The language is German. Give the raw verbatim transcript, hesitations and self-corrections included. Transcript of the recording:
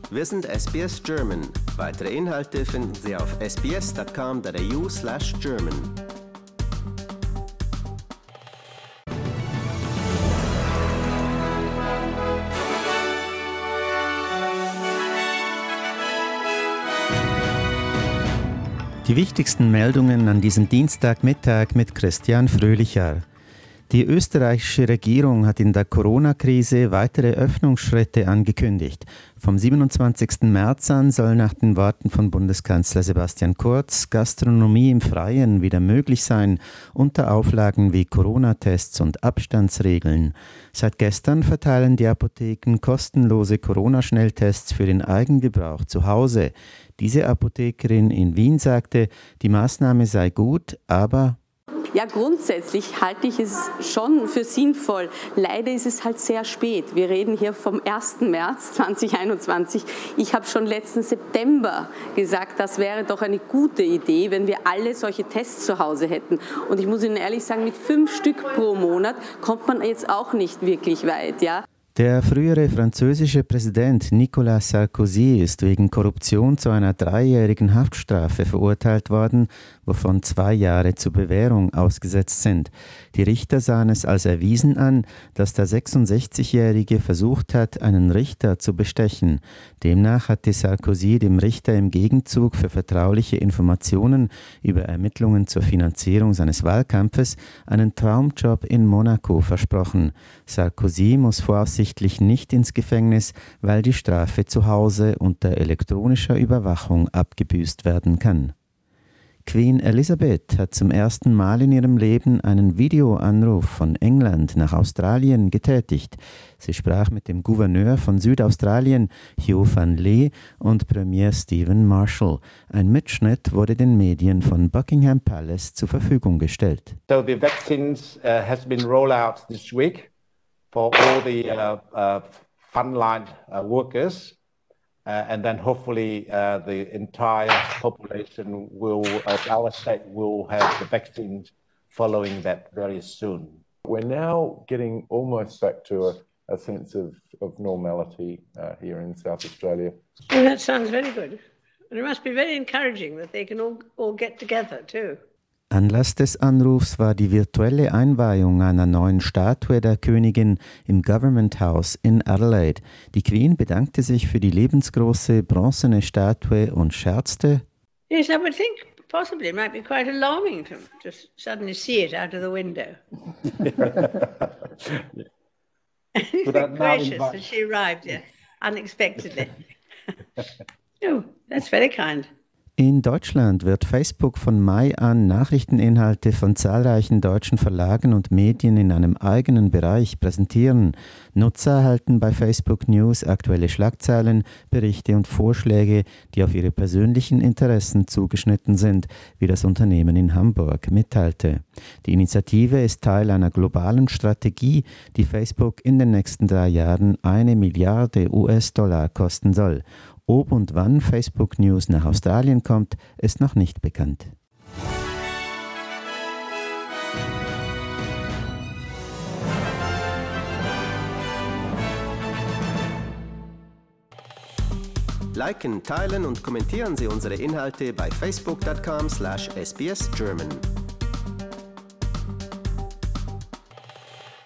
Wir sind S B S German. Weitere Inhalte finden Sie auf sbs.com.au slash German. Die wichtigsten Meldungen an diesem Dienstagmittag mit Christian Fröhlicher. Die österreichische Regierung hat in der Corona-Krise weitere Öffnungsschritte angekündigt. Vom siebenundzwanzigsten März an soll nach den Worten von Bundeskanzler Sebastian Kurz Gastronomie im Freien wieder möglich sein, unter Auflagen wie Corona-Tests und Abstandsregeln. Seit gestern verteilen die Apotheken kostenlose Corona-Schnelltests für den Eigengebrauch zu Hause. Diese Apothekerin in Wien sagte, die Maßnahme sei gut, aber Ja, grundsätzlich halte ich es schon für sinnvoll. Leider ist es halt sehr spät. Wir reden hier vom ersten März zweitausendeinundzwanzig. Ich habe schon letzten September gesagt, das wäre doch eine gute Idee, wenn wir alle solche Tests zu Hause hätten. Und ich muss Ihnen ehrlich sagen, mit fünf Stück pro Monat kommt man jetzt auch nicht wirklich weit, ja. Der frühere französische Präsident Nicolas Sarkozy ist wegen Korruption zu einer dreijährigen Haftstrafe verurteilt worden, wovon zwei Jahre zur Bewährung ausgesetzt sind. Die Richter sahen es als erwiesen an, dass der sechsundsechzigjährige versucht hat, einen Richter zu bestechen. Demnach hatte Sarkozy dem Richter im Gegenzug für vertrauliche Informationen über Ermittlungen zur Finanzierung seines Wahlkampfes einen Traumjob in Monaco versprochen. Sarkozy muss voraussichtlich nicht ins Gefängnis, weil die Strafe zu Hause unter elektronischer Überwachung abgebüßt werden kann. Queen Elizabeth hat zum ersten Mal in ihrem Leben einen Videoanruf von England nach Australien getätigt. Sie sprach mit dem Gouverneur von Südaustralien, Hugh Van Lee, und Premier Stephen Marshall. Ein Mitschnitt wurde den Medien von Buckingham Palace zur Verfügung gestellt. So the vaccines uh, has been rolled out this week for all the uh, uh, frontline uh, workers. Uh, and then hopefully uh, the entire population will, uh, our state will have the vaccines following that very soon. We're now getting almost back to a, a sense of, of normality uh, here in South Australia. Well, that sounds very good. And it must be very encouraging that they can all, all get together too. Anlass des Anrufs war die virtuelle Einweihung einer neuen Statue der Königin im Government House in Adelaide. Die Queen bedankte sich für die lebensgroße bronzene Statue und scherzte: Yes, I would think possibly it might be quite alarming to just suddenly see it out of the window. Gracious that she arrived here unexpectedly. Oh, that's very kind. In Deutschland wird Facebook von Mai an Nachrichteninhalte von zahlreichen deutschen Verlagen und Medien in einem eigenen Bereich präsentieren. Nutzer erhalten bei Facebook News aktuelle Schlagzeilen, Berichte und Vorschläge, die auf ihre persönlichen Interessen zugeschnitten sind, wie das Unternehmen in Hamburg mitteilte. Die Initiative ist Teil einer globalen Strategie, die Facebook in den nächsten drei Jahren eine Milliarde U S-Dollar kosten soll. Ob und wann Facebook News nach Australien kommt, ist noch nicht bekannt. Liken, teilen und kommentieren Sie unsere Inhalte bei facebook dot com slash S B S German.